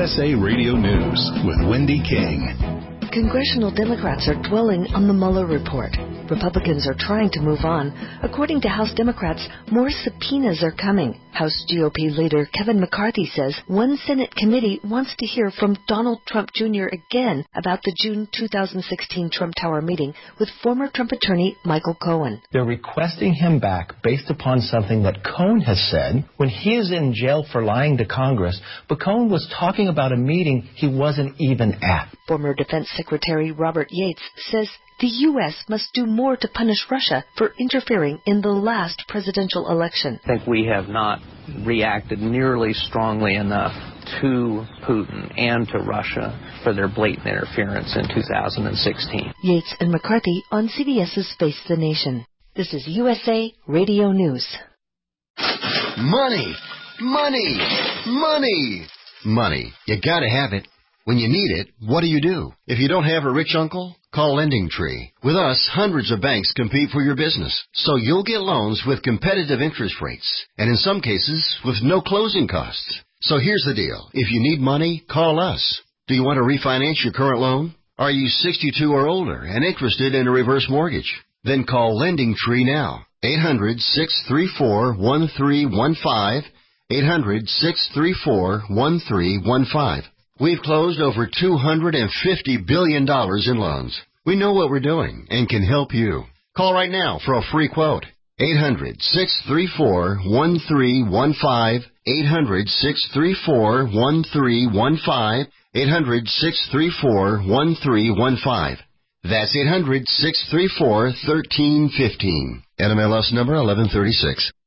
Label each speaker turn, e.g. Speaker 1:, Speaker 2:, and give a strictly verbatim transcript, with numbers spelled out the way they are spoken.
Speaker 1: S A Radio News with Wendy King.
Speaker 2: Congressional Democrats are dwelling on the Mueller report. Republicans are trying to move on. According to House Democrats, more subpoenas are coming. House G O P leader Kevin McCarthy says one Senate committee wants to hear from Donald Trump Junior again about the June two thousand sixteen Trump Tower meeting with former Trump attorney Michael Cohen.
Speaker 3: They're requesting him back based upon something that Cohen has said when he is in jail for lying to Congress, but Cohen was talking about a meeting he wasn't even at.
Speaker 2: Former Defense Secretary Robert Yates says the U S must do more to punish Russia for interfering in the last presidential election.
Speaker 4: I think we have not reacted nearly strongly enough to Putin and to Russia for their blatant interference in two thousand sixteen.
Speaker 2: Yates and McCarthy on CBS's Face the Nation. This is U S A Radio News.
Speaker 5: Money! Money! Money! Money. You gotta have it. When you need it, what do you do? If you don't have a rich uncle, call LendingTree. With us, hundreds of banks compete for your business, so you'll get loans with competitive interest rates, and in some cases, with no closing costs. So here's the deal. If you need money, call us. Do you want to refinance your current loan? Are you sixty-two or older and interested in a reverse mortgage? Then call LendingTree now. eight hundred, six three four, one three one five. eight hundred, six three four, one three one five. We've closed over two hundred fifty billion dollars in loans. We know what we're doing and can help you. Call right now for a free quote. eight hundred, six three four, one three one five. eight hundred, six three four, one three one five. eight hundred, six three four, one three one five. That's eight hundred, six three four, one three one five. N M L S number eleven thirty-six.